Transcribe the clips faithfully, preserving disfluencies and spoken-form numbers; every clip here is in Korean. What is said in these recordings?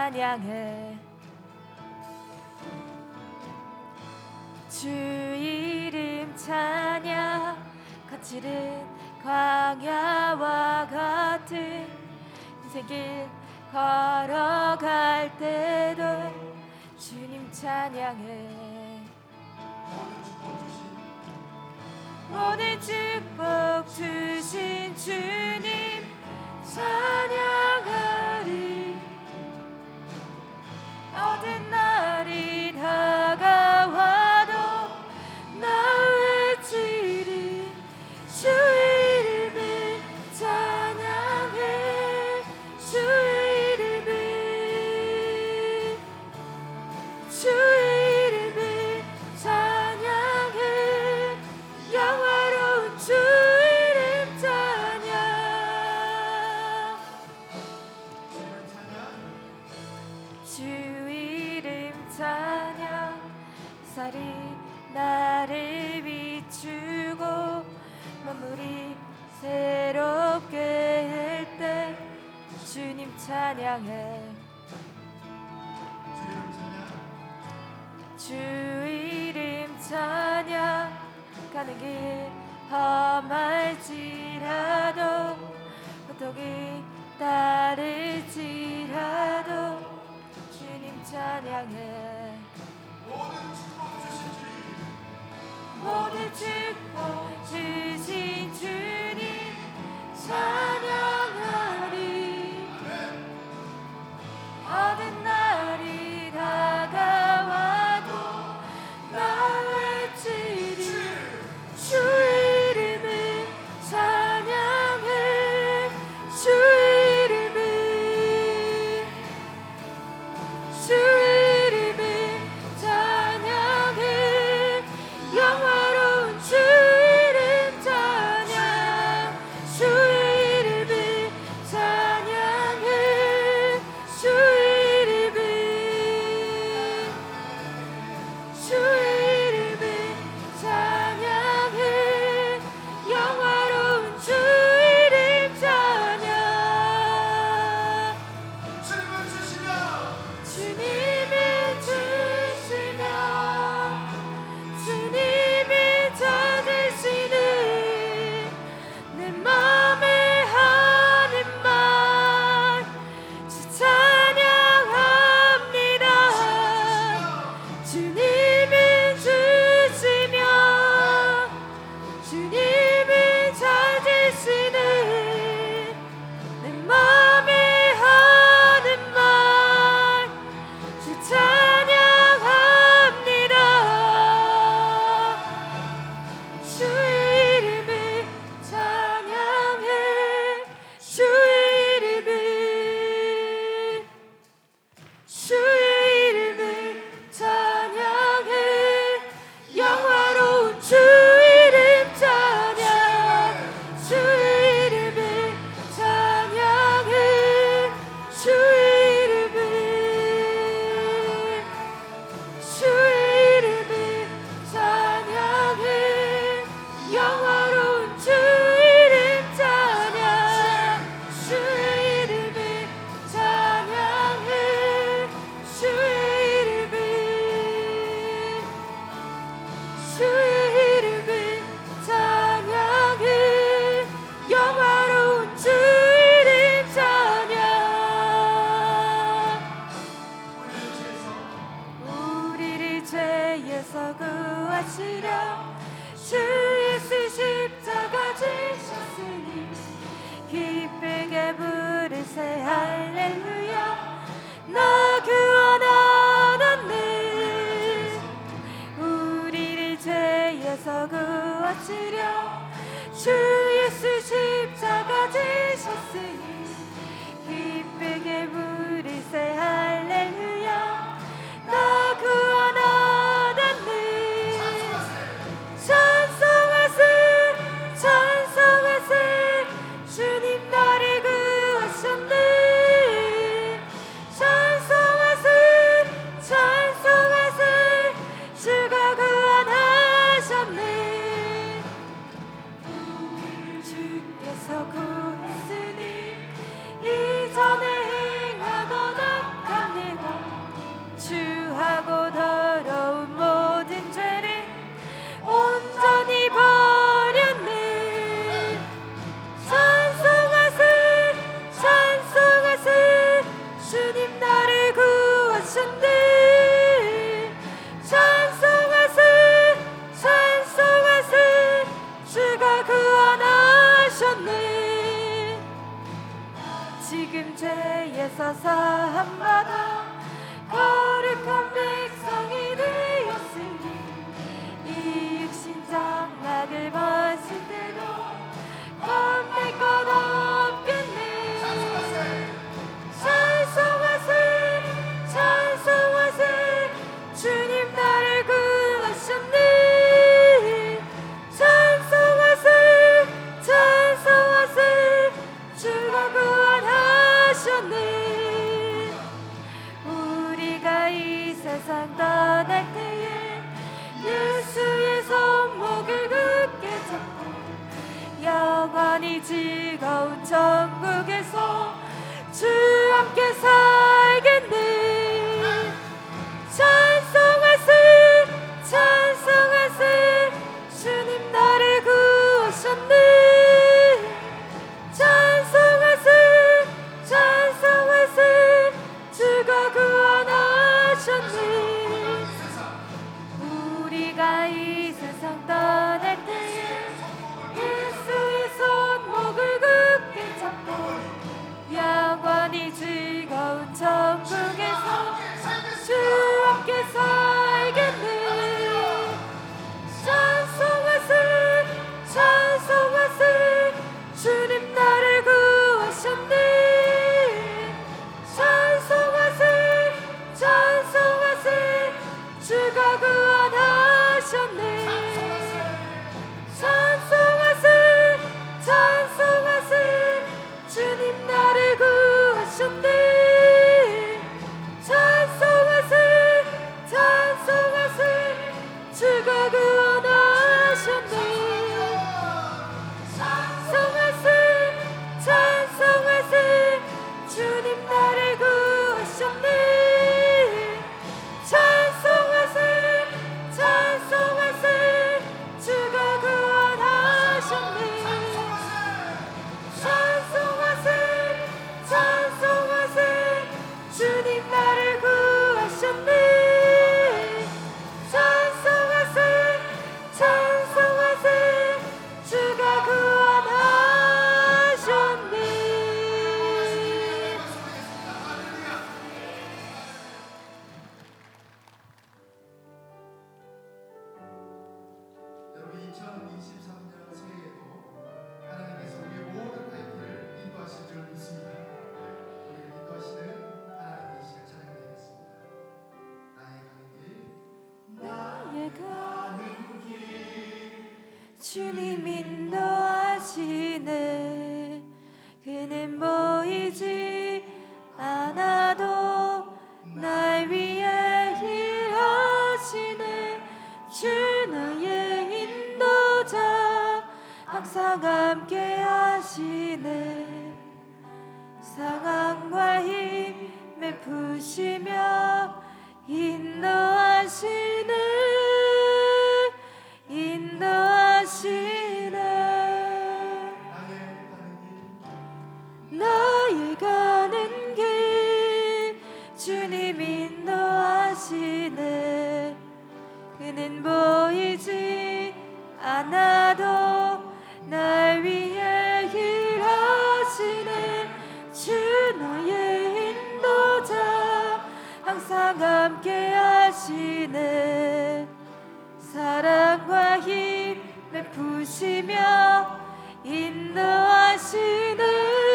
찬양해. 주 이름 찬양. 거칠은 광야와 같은 인생길 걸어갈 때도 주님 찬양해. 모든 축복 주신 주님 찬양하리. 어떤 날이 다가와도 나 외치리. 주 이름을 찬양해. 주 이름을 주 이름을 찬양해. 영화로운 주 이름 찬양. 주 이름 찬양. 살이 나를 비추고 만물이 새롭게 할 때 주님 찬양해. 주 이름 찬양. 가는 길 험할지라도 고통이 따를지라도 주님 찬양해. 모든 축복 주신 주님 찬양하리. 어떤 날이 다가와도 나 외치리. 주 이름을 찬양해. 주 이름을 주 이름을 찬양해. 영화로운 주 이름 찬양. 주 이름을 찬양해. 주 이름을 주 이름을 찬양해. 영화로운 주 이름 찬양. 주님을 주시며 주님이 찾으시는 내 맘에 하는 말 주 찬양합니다. 주님을 주시며 주님을 찾으시는 내 맘에 하는 말 주 찬양합니다. 주 이름을 찬양해. 주 이름을 주 이름을 찬양해. 영화로운 주 이름 찬양. 주 이름을 찬양해. 주 이름을 주 이름을 찬양해. 영화로운 주 이름 찬양. 주 이름을 찬양해. 주 이름을 주 이름을 찬양해. 영화로운 주 이름 찬양. 우리를 죄에서 구하시려 주 예수 십자가 지셨으니 기쁘게 부르세 할렐루야. 나 구원하셨네. 우리를 죄에서 구하시려 주 예수 십자가 지셨으니 기쁘게 부르세 할렐루야. 나 구원하셨네. 찬송하세 찬송하세. 주님 나를 구하셨네. 찬송하세 찬송하세. 주가 구원하셨네. 주께서 구했으니 이전에 행하던 악한 땅에서 사함받아 거룩한 백성이 되었으니 이 육신 장막을 벗을 때도 겁낼 것 없겠네. 찬송하세 찬송하세 주님 나를 구하셨네. 찬송하세 찬송하세 주가 구원하셨네. 우리가 이 세상 떠날 때에 예수의 손목을 굳게 잡고 영원히 즐거운 천국에서 주 함께 살겠네. 찬송하세 찬송하세 주님 나를 구하셨네. 찬송하세 찬송하세 주가 구원하셨네. 우리가 이 세상 떠날 때에 예수의 손목을 굳게 잡고 영원히 즐거운 천국에서 주 함께 살겠네. 찬송하세 찬송하세 주님 나를 구하셨네. 찬송하세 찬송하세 주가 구원하셨네. 찬송하세 찬송하세 주님 나를 구하셨네. 찬송하세 찬송하세 주가 구원하셨네. 찬송하세 찬송하세 주님 나를 구하셨네. 찬송하세 찬송하세 주가 구원하셨네. 찬송하세 찬송하세 주님 나를 구하셨네. 찬송하세 찬송하세 주가 구원하셨네. 여러분 이천이십삼 년 새해에도 하나님께서 우리의 모든 삶을 인도하실 줄 믿습니다. 우리를 인도하시는 하나님의 시간 찬양드리겠습니다. 나의 가는 길 나의 가는 길 주님 인도하시네. 그는 보이지 않아도 날 위해 일하시네. 주 나의 인도자 항상 함께 하시네. 상황과 힘에 푸시며 인도하시네. 인도하시네. 나의 가는 길 주님 인도하시네. 그는 보이지 않아도 날 위해 일하시네. 주 나의 인도자 항상 함께 하시네. 사랑과 힘에 푸시며 인도하시네.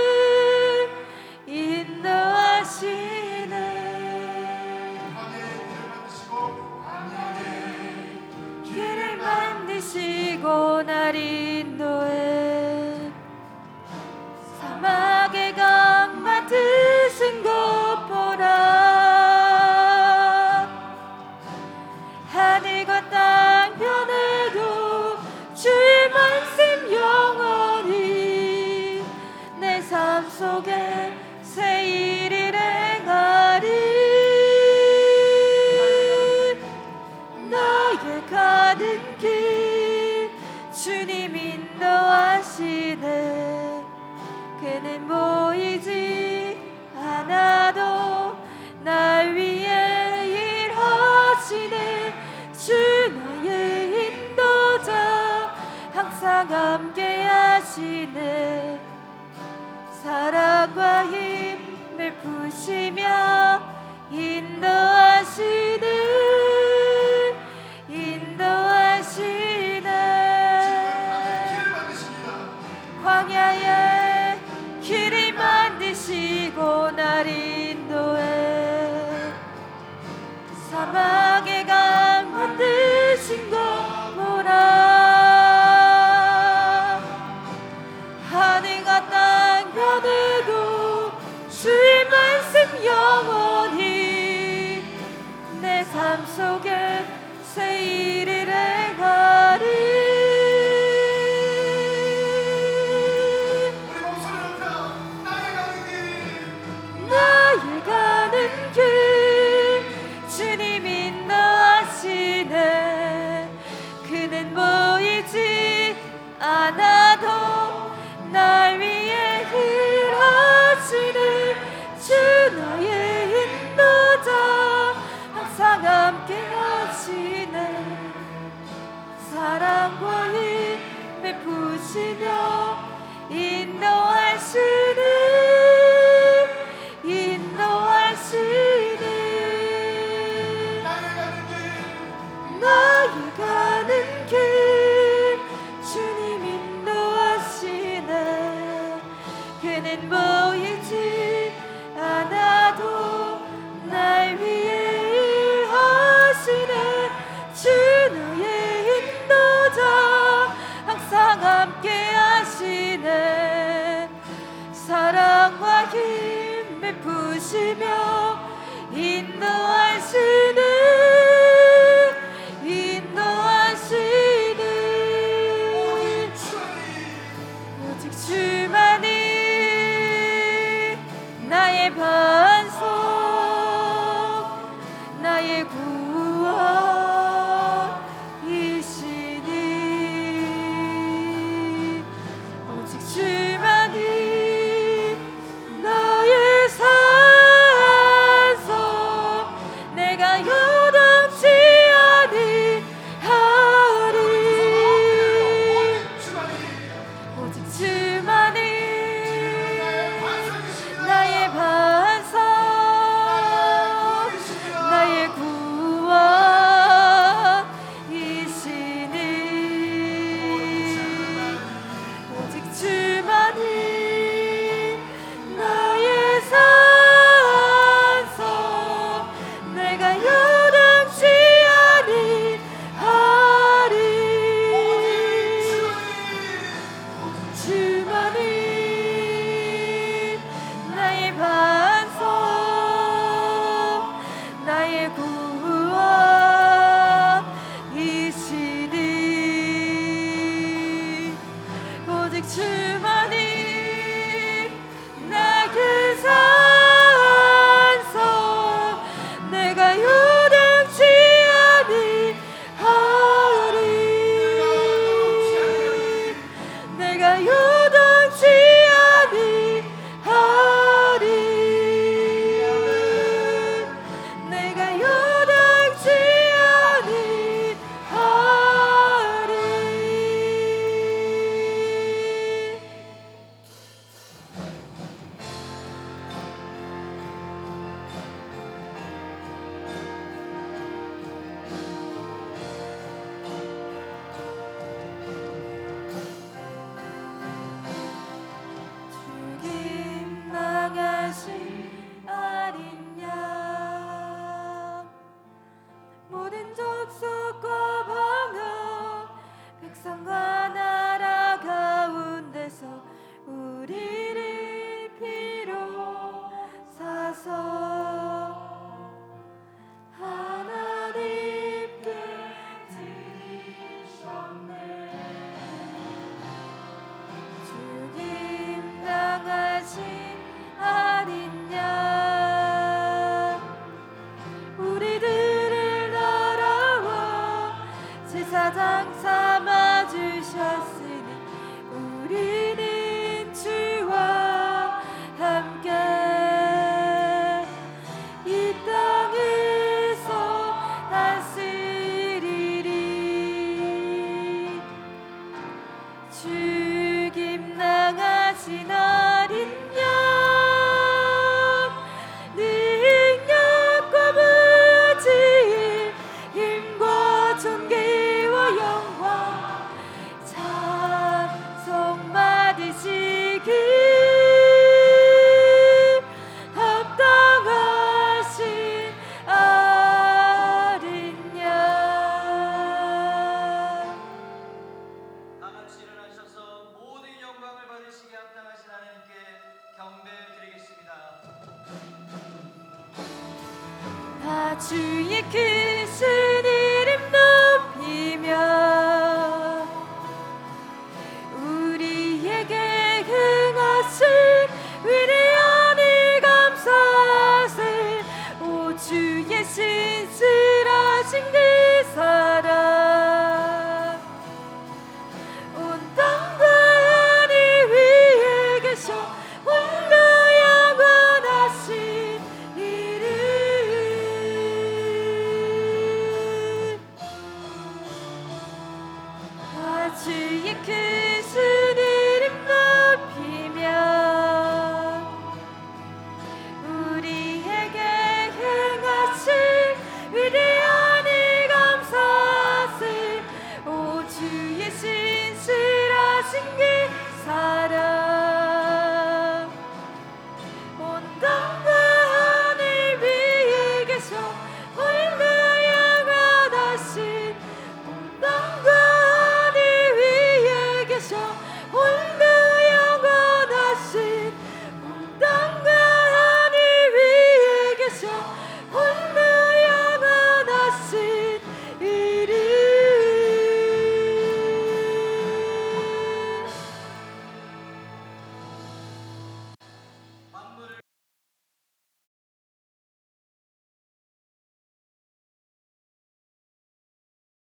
인도하시네. 길을 만드시고 날 인도해. 사막의 강 맡으신 것보다 하늘과 땅 변해도 주의 말씀 영원히 내 삶 속에 새 일을 행하리. 나의 가는 길 주님 인도하시네. 그는 보이지 않아도 날 위해 일하시네. 주 나의 인도자 항상 함께 하시네. 사랑과 힘을 푸시 부시며 인도하시네 인도하시네 광야에 길을 만드시고 날 인도해 사막의 강 만드신 것 보라 하늘과 땅 변해도 주의 말씀 영원히 내 삶 속에 새 일을 행하리 나의 가는 길 주님 인도하시네 그는 보이지 않아도 날 위해 일하시네 주 나의 인도자 항상 함께 하시네 사랑과 힘 베푸시며 인도하시네 인도하시네 나의 가는 길 주님 인도하시네 그는 보이지 않아도 날 위해 일하시네 주 나의 인도자 항상 함께 하시네 사랑과 힘 베푸시며 인도하시네 인도하시네 오직 주만이 나의 반석 나의 구원이시니 오직 주만이 나의 산소 내가 요동치 아니하리 오직 주만이 나의 반석 나의 구원이시니 오직 주만이 나의 산소 내가 요동치 아니하리 주만이 나의 반석 나의 구원이시니 오직 주만이 나의 산소 내가 요동치 아니하리 내가 요동치 아니하리 내가 요동치 아니하리 주님 나가신 어린 양 모든 족속과 방언 백성과 나라 가운데서 우리를 피로 사서 하나님께 드리셨네 주님 당하신 어린 양 우리들을 날아와 제사장 삼아주셨으니 우리는 주와 함께 이 땅에서 다스리리 죽임 당하신 어린 양 늘 주